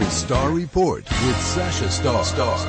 Star Report with Sasha Star.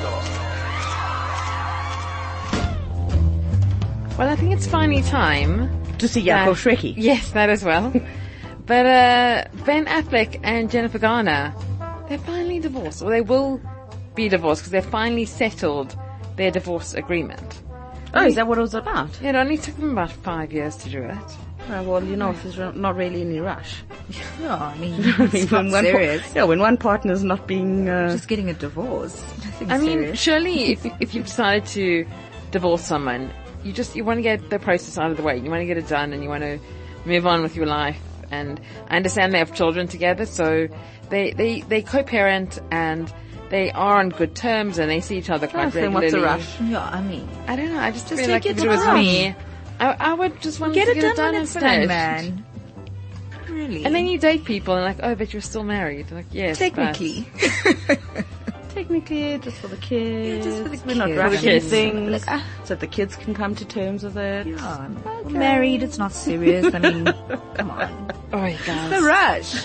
Well, I think it's finally time to see Jakob Schrecky. Yes, that as well. But Ben Affleck and Jennifer Garner, they're finally divorced, or they will be divorced because they've finally settled their divorce agreement. Oh, is that what it was about? It only took them about 5 years to do it. Oh, well, there's not really any rush. No, I mean, it's not serious. When one partner's not being... just getting a divorce. I mean, surely if you've decided to divorce someone, you want to get the process out of the way. You want to get it done and you want to move on with your life. And I understand they have children together, so they co-parent and they are on good terms and they see each other quite regularly. What's the rush? Yeah, I mean, I don't know. I just feel take like it if it was time. me, I would just want to get it done and finished. Man. Really? And then you date people and like, oh, but you're still married. Like, yes, technically. Technically, just for the kids. Yeah, just for the We're not kids. rushing things, so that the kids can come to terms with it. Yeah, we're married. It's not serious. I mean, come on. Oh, you guys. The rush.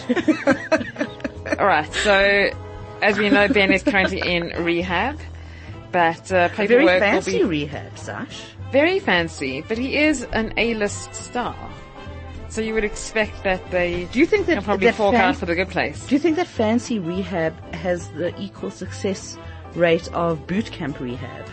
All right. So, as we know, Ben is currently in rehab, but paperwork Very fancy will be rehab, Sash. very fancy. But he is an A-list star, so you would expect that they. Do you think that can probably fork out for the good place? Do you think that fancy rehab has the equal success rate of boot camp rehab?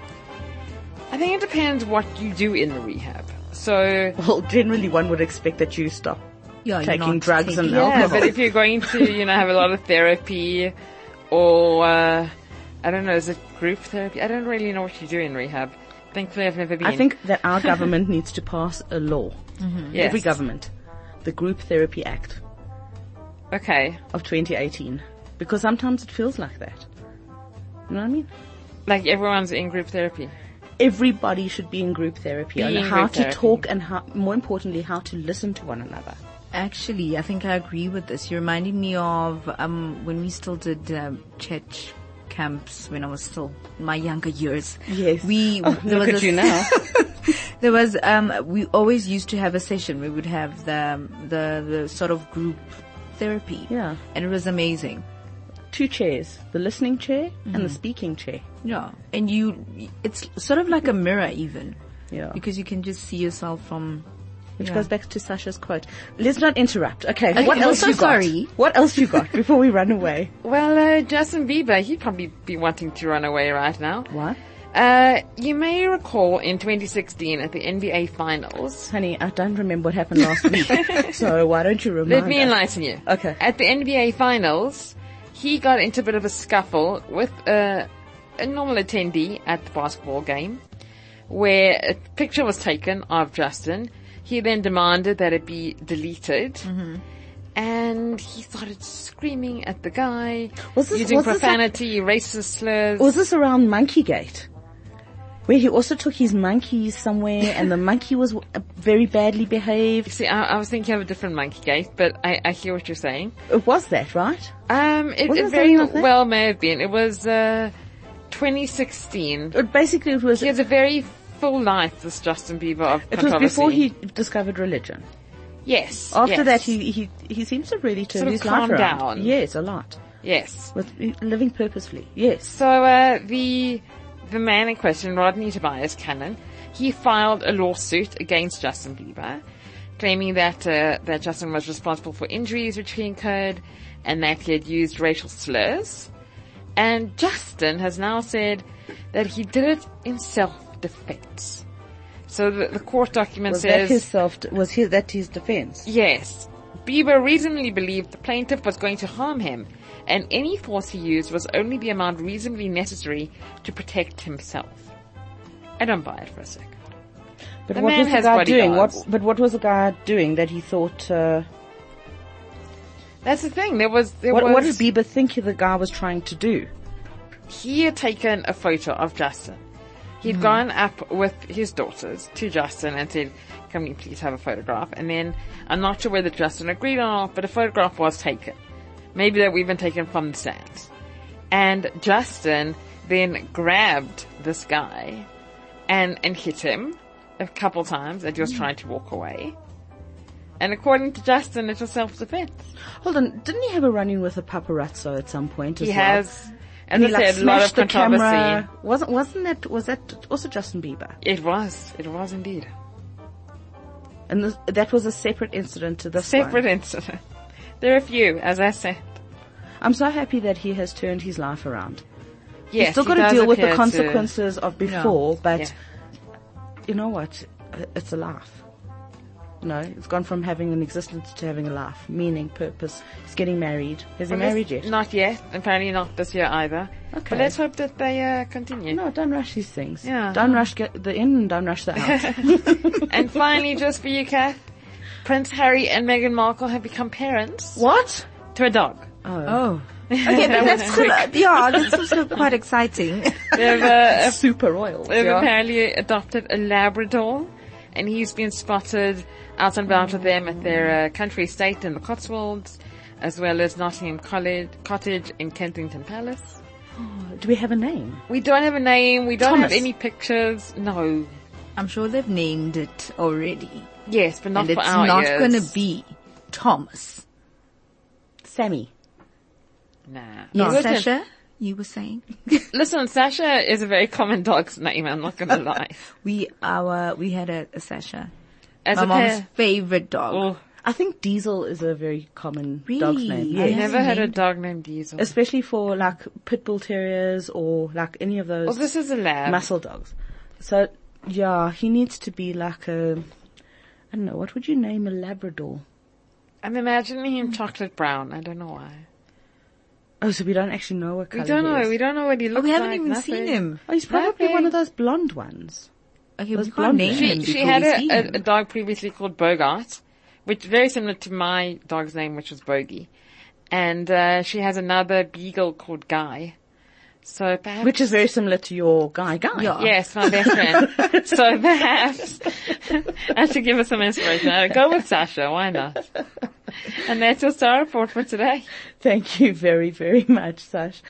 I think it depends what you do in the rehab. So, Well, generally one would expect that you stop taking drugs and yeah, alcohol. but if you're going to, have a lot of therapy, or I don't know, is it group therapy? I don't really know what you do in rehab. Thankfully, I've never been. I think that our government needs to pass a law. Yes. Every government. The Group Therapy Act Okay. of 2018. Because sometimes it feels like that. You know what I mean? Like everyone's in group therapy. Everybody should be in group therapy. Be And in how group to therapy. talk and more importantly, how to listen to one another. Actually, I think I agree with this. You're reminding me of when we still did church camps when I was still in my younger years. Yes. Look at you now. There was we always used to have a session. We would have the sort of group therapy. Yeah. And it was amazing. 2 chairs. The listening chair and the speaking chair. Yeah. And it's sort of like a mirror even. Yeah. Because you can just see yourself from... Which goes back to Sasha's quote. Let's not interrupt. Okay. Okay, What I'm else so you got? sorry. What else you got before we run away? Well, Justin Bieber, he'd probably be wanting to run away right now. What? You may recall in 2016 at the NBA Finals. Honey, I don't remember what happened last week. So why don't you remind Let me us? enlighten you. Okay. At the NBA Finals, he got into a bit of a scuffle with a normal attendee at the basketball game, where a picture was taken of Justin. He then demanded that it be deleted. And he started screaming at the guy, using profanity, racist slurs. Was this around Monkeygate? Where he also took his monkeys somewhere and the monkey was very badly behaved. See, I was thinking of a different monkey gate, but I hear what you're saying. It was that, right? It Wasn't very something like that? well may have been. It was 2016. Basically it was... He has a very full life, this Justin Bieber of It was controversy. before he discovered religion. Yes. After yes. that, he seems to really turn Sort of his life calmed around. down. Yes, a lot. Yes. With living purposefully. Yes. So, the man in question, Rodney Tobias Cannon, he filed a lawsuit against Justin Bieber, claiming that Justin was responsible for injuries which he incurred, and that he had used racial slurs. And Justin has now said that he did it in self-defense. So the court document says... that his defense? Yes. Bieber reasonably believed the plaintiff was going to harm him, and any force he used was only the amount reasonably necessary to protect himself. I don't buy it for a second. But The what man was the has guy doing? bodyguards. What was the guy doing that he thought... That's the thing. what did Bieber think the guy was trying to do? He had taken a photo of Justin. He'd gone up with his daughters to Justin and said, can we please have a photograph? And then, I'm not sure whether Justin agreed or not, but a photograph was taken. Maybe they were even taken from the stands. And Justin then grabbed this guy and hit him a couple times as he was trying to walk away. And according to Justin, it was self-defense. Hold on, didn't he have a run-in with a paparazzo at some point as He well? has, And as he I said, a lot of smashed the controversy. camera. Was that also Justin Bieber? It was indeed. And that was a separate incident to this Separate one. incident. There are a few, as I said. I'm so happy that he has turned his life around. Yes, He's still he got to does deal with the appear to- consequences of before, but Yeah. you know what? It's a life. No, it's gone from having an existence to having a life, meaning, purpose. He's getting married. Has he Well, married this- yet? Not yet. Apparently not this year either. Okay. But let's hope that they continue. No, don't rush these things. Yeah. Don't rush the in and don't rush the out. And finally, just for you, Kath, Prince Harry and Meghan Markle have become parents What? to a dog. Oh. Okay, but that's still, that's also quite exciting. They've, Super royal. they've Yeah. apparently adopted a Labrador, and he's been spotted out and about with them at their country estate in the Cotswolds, as well as Nottingham Cottage in Kensington Palace. Do we have a name? We don't have a name. We don't Thomas. have any pictures. No. I'm sure they've named it already. Yes, but not And for it's our not ears. going to be Thomas. Sammy. Nah. No, Listen, Sasha, you were saying? listen, Sasha is a very common dog's name. I'm not going to lie. We had a Sasha. As My a mom's pair, favorite dog. oh, I think Diesel is a very common Really? dog's name. Yeah. I've Yes. never had a named- dog named Diesel. Especially for like pit bull terriers or like any of those Well, this is a lab. muscle dogs. So yeah, he needs to be like a, I don't know, what would you name a Labrador? I'm imagining him chocolate brown. I don't know why. Oh, so we don't actually know what color We don't he know. is. We don't know what he Oh, looks like. we haven't even nothing. seen him. Oh, he's probably Nothing. one of those blonde ones. Okay, Those we can't blonde name ones. him She before had we see him. a dog previously called Bogart, which very similar to my dog's name, which was Bogey. And she has another beagle called Guy. So perhaps... Which is very similar to your guy. Yeah. Yes, my best friend. So perhaps I should give us some inspiration. I'll go with Sasha. Why not? And that's your star report for today. Thank you very, very much, Sash.